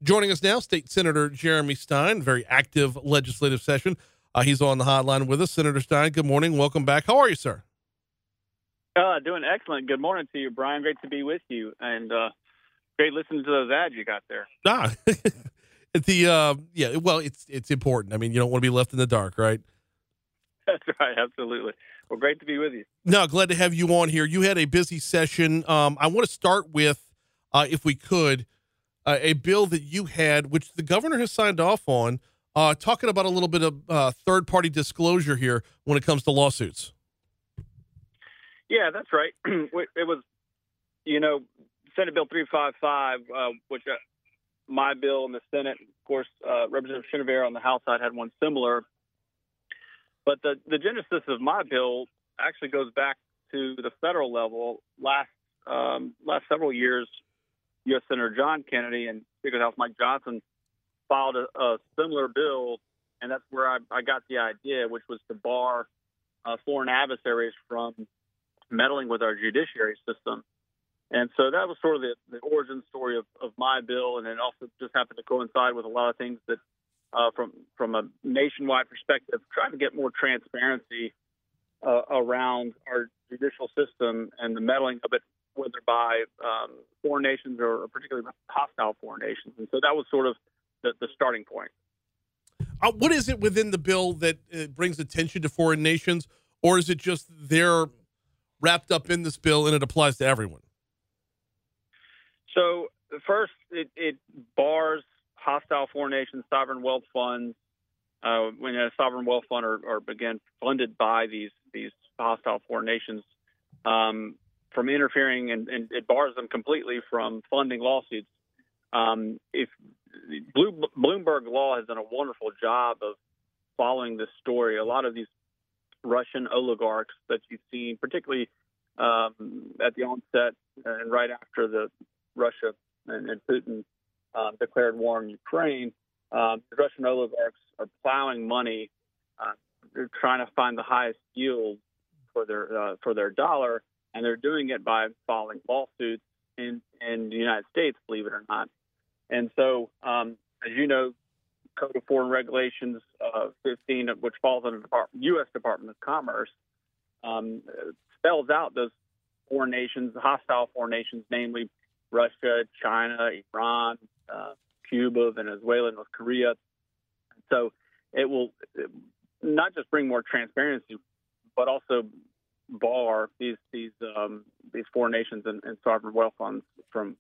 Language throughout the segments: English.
Joining us now, State Senator Jeremy Stein, very active legislative session. He's on the hotline with us. Senator Stein, good morning. Welcome back. How are you, sir? Doing excellent. Good morning to you, Brian. Great to be with you, and great listening to those ads you got there. It's important. I mean, you don't want to be left in the dark, right? That's right, absolutely. Well, great to be with you. No, glad to have you on here. You had a busy session. I want to start with, if we could, a bill that you had, which the governor has signed off on, talking about a little bit of third-party disclosure here when it comes to lawsuits. Yeah, that's right. It was, Senate Bill 355, which my bill in the Senate, of course, Representative Chenevert on the House side had one similar. But the genesis of my bill actually goes back to the federal level. Last several years, U.S. Senator John Kennedy and Speaker of the House Mike Johnson filed a similar bill, and that's where I got the idea, which was to bar foreign adversaries from meddling with our judiciary system. And so that was sort of the origin story of my bill, and it also just happened to coincide with a lot of things that, from a nationwide perspective, trying to get more transparency around our judicial system and the meddling of it, whether by foreign nations or particularly hostile foreign nations. And so that was sort of the starting point. What is it within the bill that brings attention to foreign nations, or is it just they're wrapped up in this bill and it applies to everyone? So first, it bars hostile foreign nations, sovereign wealth funds, when a sovereign wealth fund are again funded by these hostile foreign nations, from interfering, and it bars them completely from funding lawsuits. If Bloomberg Law has done a wonderful job of following this story, a lot of these Russian oligarchs that you've seen, particularly at the onset and right after the Russia and Putin declared war on Ukraine, the Russian oligarchs are plowing money. They're trying to find the highest yield for their dollar, and they're doing it by filing lawsuits in the United States, believe it or not. And so, as you know, Code of Foreign Regulations 15, which falls under the U.S. Department of Commerce, spells out those foreign nations, hostile foreign nations, namely Russia, China, Iran, Cuba, Venezuela, North Korea. So it will not just bring more transparency, but also bar these foreign nations and sovereign wealth funds from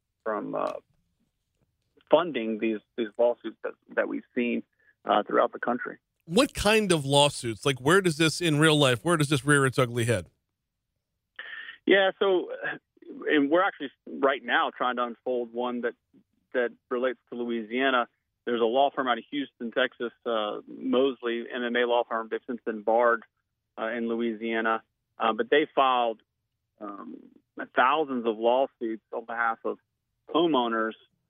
funding these lawsuits that we've seen throughout the country. What kind of lawsuits? Like, where does this in real life? Where does this rear its ugly head? Yeah, so and we're actually right now trying to unfold one that relates to Louisiana. There's a law firm out of Houston, Texas, Mosley MMA law firm. They've since been barred in Louisiana, but they filed thousands of lawsuits on behalf of homeowners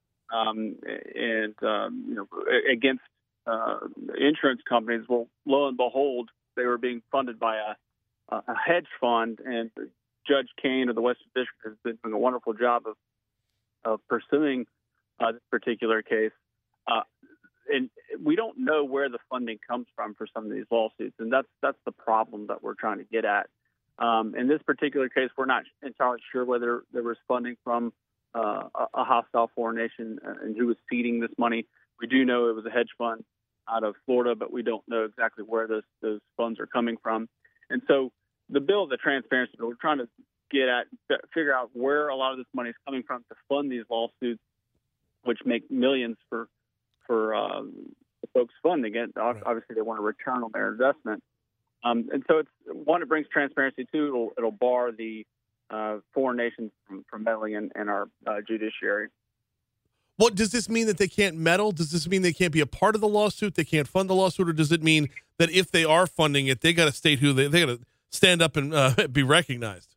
against insurance companies. Well, lo and behold, they were being funded by a hedge fund, and Judge Kane of the Western District has been doing a wonderful job of pursuing this particular case. And we don't know where the funding comes from for some of these lawsuits, and that's the problem that we're trying to get at. In this particular case, we're not entirely sure whether there was funding from a hostile foreign nation and who was seeding this money. We do know it was a hedge fund out of Florida, but we don't know exactly where those funds are coming from. And so the bill is a transparency bill. We're trying to figure out where a lot of this money is coming from to fund these lawsuits, which make millions for the folks funding it. Obviously, they want a return on their investment. And so it's one, it brings transparency. Two, it'll bar the foreign nations from meddling in our judiciary. Well, does this mean that they can't meddle? Does this mean they can't be a part of the lawsuit? They can't fund the lawsuit? Or does it mean that if they are funding it, they got to state who they got to stand up and be recognized?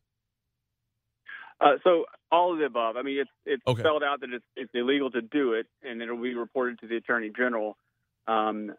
So all of the above. I mean, it's okay. Spelled out that it's illegal to do it, and it'll be reported to the Attorney General. So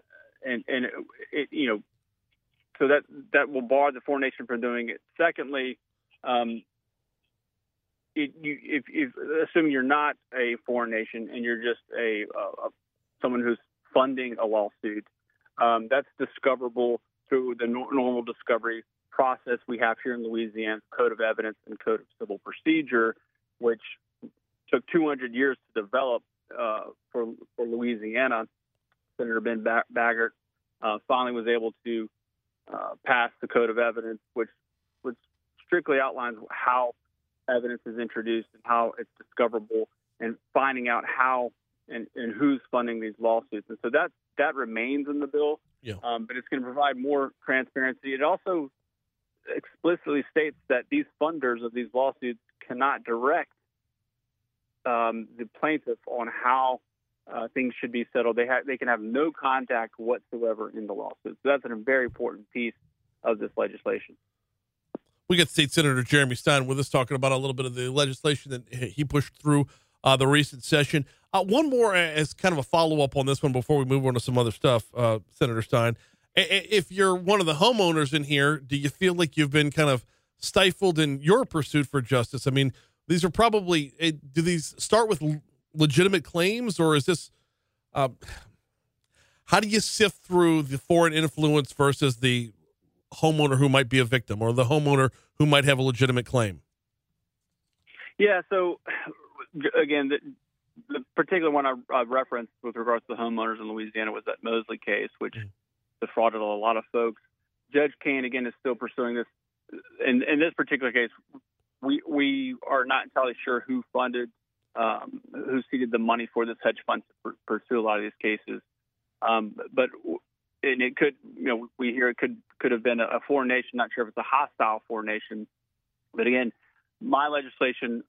that will bar the foreign nation from doing it. Secondly, if assuming you're not a foreign nation and you're just someone who's funding a lawsuit, that's discoverable through the normal discovery process we have here in Louisiana, Code of Evidence and Code of Civil Procedure, which took 200 years to develop for Louisiana. Senator Ben Baggert finally was able to pass the Code of Evidence, which strictly outlines how evidence is introduced and how it's discoverable, and finding out how and who's funding these lawsuits. And so that remains in the bill, but it's going to provide more transparency. It also explicitly states that these funders of these lawsuits cannot direct the plaintiff on how things should be settled. They can have no contact whatsoever in the lawsuit. So that's a very important piece of this legislation. We got State Senator Jeremy Stein with us talking about a little bit of the legislation that he pushed through the recent session. One more as kind of a follow-up on this one before we move on to some other stuff, Senator Stein. If you're one of the homeowners in here, do you feel like you've been kind of stifled in your pursuit for justice? I mean, these are probably, do these start with legitimate claims, or is this, how do you sift through the foreign influence versus the homeowner who might be a victim, or the homeowner who might have a legitimate claim? Yeah. So again, the particular one I referenced with regards to the homeowners in Louisiana was that Mosley case, which defrauded a lot of folks. Judge Kane, again, is still pursuing this. In this particular case, we are not entirely sure who who seeded the money for this hedge fund to pursue a lot of these cases. But it could, we hear it could have been a foreign nation. Not sure if it's a hostile foreign nation. But again, my legislation,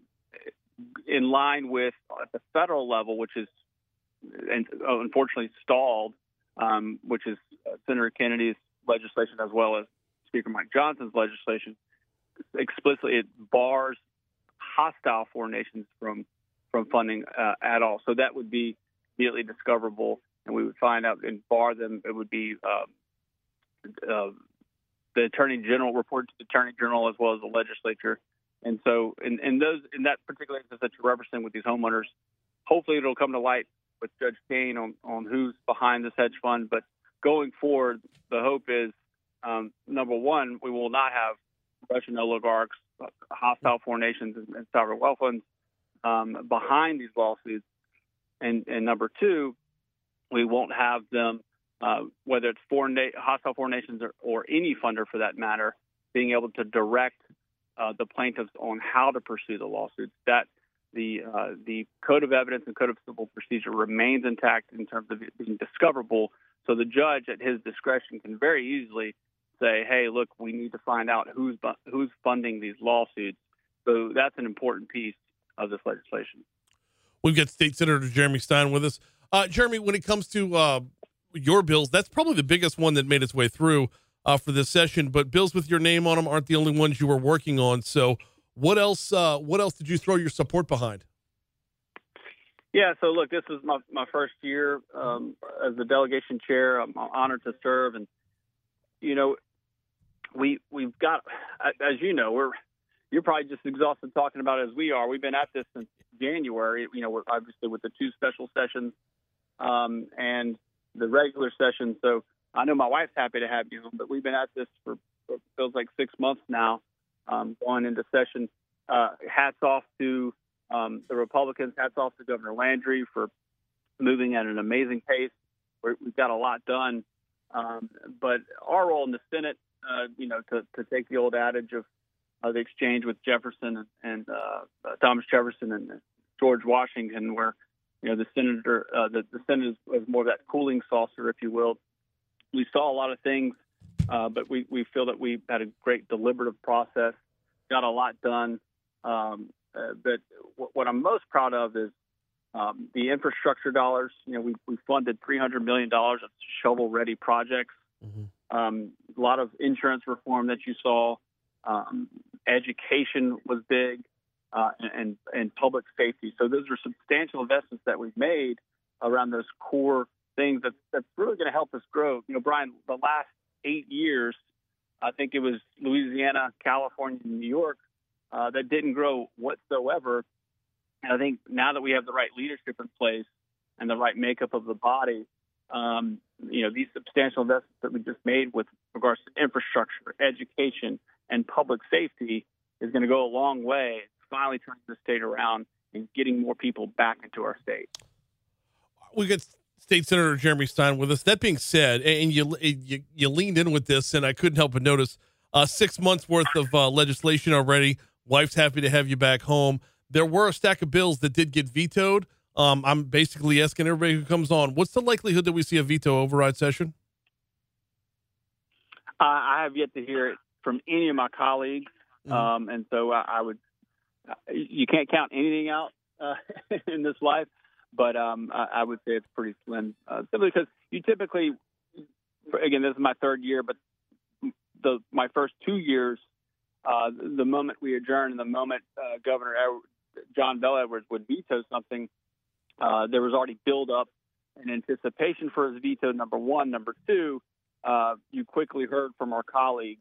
in line with at the federal level, which is unfortunately stalled, which is Senator Kennedy's legislation as well as Speaker Mike Johnson's legislation, explicitly it bars hostile foreign nations from funding at all. So that would be immediately discoverable, and we would find out and bar them. It would be the Attorney General, report to the Attorney General as well as the legislature. And so in that particular instance that you're referencing with these homeowners, hopefully it'll come to light with Judge Kane on who's behind this hedge fund. But going forward, the hope is, number one, we will not have Russian oligarchs, hostile foreign nations, and sovereign wealth funds behind these lawsuits. And number two, we won't have them, whether it's hostile foreign nations or any funder for that matter, being able to direct the plaintiffs on how to pursue the lawsuits. That the Code of Evidence and Code of Civil Procedure remains intact in terms of it being discoverable. So the judge, at his discretion, can very easily say, "Hey, look, we need to find out who's funding these lawsuits." So that's an important piece of this legislation. We've got State Senator Jeremy Stein with us. Jeremy, when it comes to your bills, that's probably the biggest one that made its way through for this session. But bills with your name on them aren't the only ones you were working on. So what else did you throw your support behind? Yeah, so look, this is my first year as the delegation chair. I'm honored to serve, and we've got, as you know, you're probably just exhausted talking about it as we are. We've been at this since January. We're obviously with the two special sessions and the regular session. So I know my wife's happy to have you on, but we've been at this for feels like 6 months now, going into session. Hats off to the Republicans. Hats off to Governor Landry for moving at an amazing pace. We've got a lot done. But our role in the Senate, to take the old adage of the exchange with Jefferson and Thomas Jefferson and George Washington, where the Senate is more of that cooling saucer, if you will. We saw a lot of things, but we feel that we had a great deliberative process, got a lot done. But what I'm most proud of is the infrastructure dollars. We funded $300 million of shovel-ready projects. Mm-hmm. A lot of insurance reform that you saw. Education was big, and public safety. So those are substantial investments that we've made around those core things that's really going to help us grow. Brian, the last 8 years, I think it was Louisiana, California, and New York that didn't grow whatsoever. And I think now that we have the right leadership in place and the right makeup of the body, these substantial investments that we just made with regards to infrastructure, education, and public safety is going to go a long way, finally turning the state around and getting more people back into our state. We got State Senator Jeremy Stein with us. That being said, and you leaned in with this, and I couldn't help but notice 6 months worth of legislation already. Wife's happy to have you back home. There were a stack of bills that did get vetoed. I'm basically asking everybody who comes on, what's the likelihood that we see a veto override session? I have yet to hear it from any of my colleagues. And so you can't count anything out in this life, but I would say it's pretty slim, simply because you typically, again, this is my third year, but my first 2 years, the moment we adjourn and the moment Governor John Bel Edwards would veto something, there was already build up and anticipation for his veto, number one. Number two, you quickly heard from our colleagues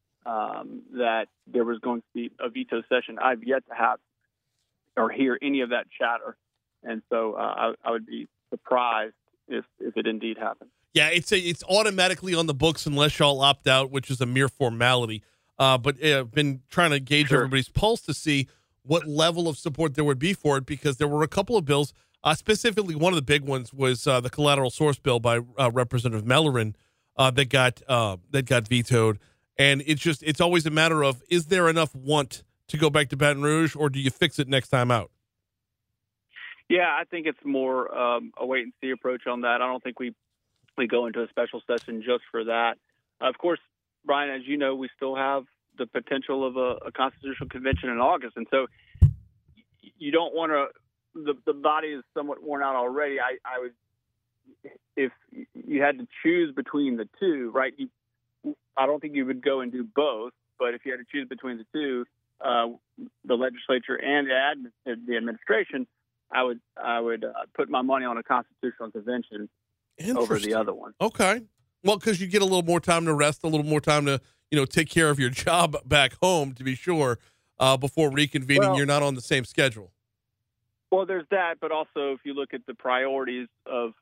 that there was going to be a veto session. I've yet to have or hear any of that chatter. And so I would be surprised if it indeed happened. Yeah, it's automatically on the books unless y'all opt out, which is a mere formality. But I've been trying to gauge everybody's pulse to see what level of support there would be for it, because there were a couple of bills, specifically one of the big ones was the collateral source bill by Representative Mellerin that got vetoed. And it's always a matter of, is there enough want to go back to Baton Rouge, or do you fix it next time out? Yeah, I think it's more a wait and see approach on that. I don't think we go into a special session just for that. Of course, Brian, as you know, we still have the potential of a constitutional convention in August. And so you don't want to, the body is somewhat worn out already. I would, if you had to choose between the two, right, I don't think you would go and do both, but if you had to choose between the two, the legislature and the administration, I would put my money on a constitutional convention over the other one. Okay. Well, because you get a little more time to rest, a little more time to, take care of your job back home, to be sure, before reconvening. Well, you're not on the same schedule. Well, there's that, but also if you look at the priorities of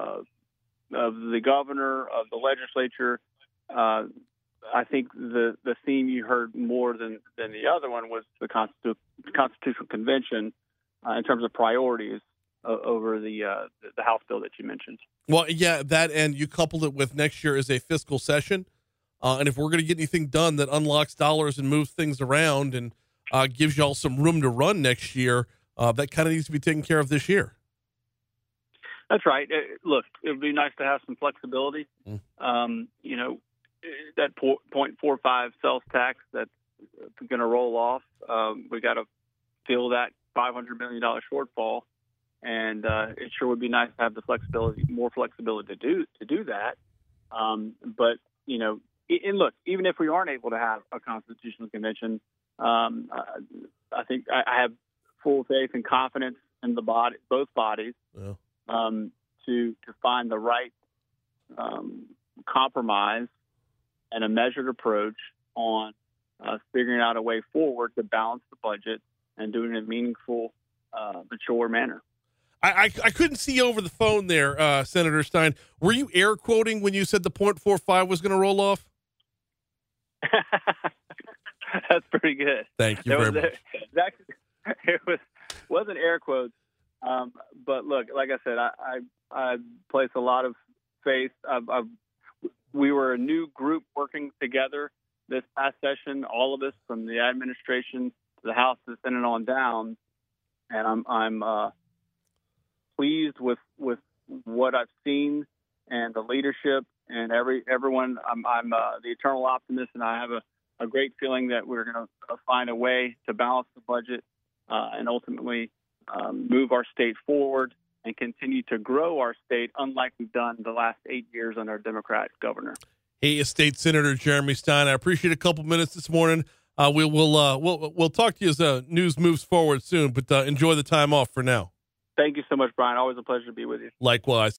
the governor, of the legislature, I think the theme you heard more than the other one was the constitutional convention in terms of priorities over the House bill that you mentioned. Well, yeah, that, and you coupled it with next year is a fiscal session. And if we're going to get anything done that unlocks dollars and moves things around and gives y'all some room to run next year, that kind of needs to be taken care of this year. That's right. Look, it would be nice to have some flexibility. That 0.45 sales tax that's going to roll off, we got to fill that $500 million shortfall. And it sure would be nice to have the flexibility, more flexibility to do that. But, and look, even if we aren't able to have a constitutional convention, I think I have full faith and confidence in both bodies, to find the right compromise and a measured approach on figuring out a way forward to balance the budget and doing it in a meaningful, mature manner. I couldn't see over the phone there, Senator Stein. Were you air quoting when you said the 0.45 was going to roll off? That's pretty good. Thank you very much. It wasn't air quotes, but look, like I said, I place a lot of faith. We were a new group working together this past session, all of us from the administration to the House, to the Senate on down, and I'm pleased with what I've seen and the leadership and everyone. I'm the eternal optimist, and I have a great feeling that we're going to find a way to balance the budget and ultimately move our state forward and continue to grow our state, unlike we've done the last 8 years under our Democratic governor. Hey, State Senator Jeremy Stein, I appreciate a couple minutes this morning. We'll talk to you as news moves forward soon, but enjoy the time off for now. Thank you so much, Brian. Always a pleasure to be with you. Likewise.